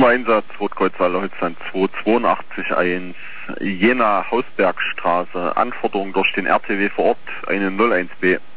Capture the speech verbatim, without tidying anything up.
Zum Einsatz Rotkreuzhalle Holstein zwei acht zwei eins Jena Hausbergstraße. Anforderung durch den R T W vor Ort eine null eins B.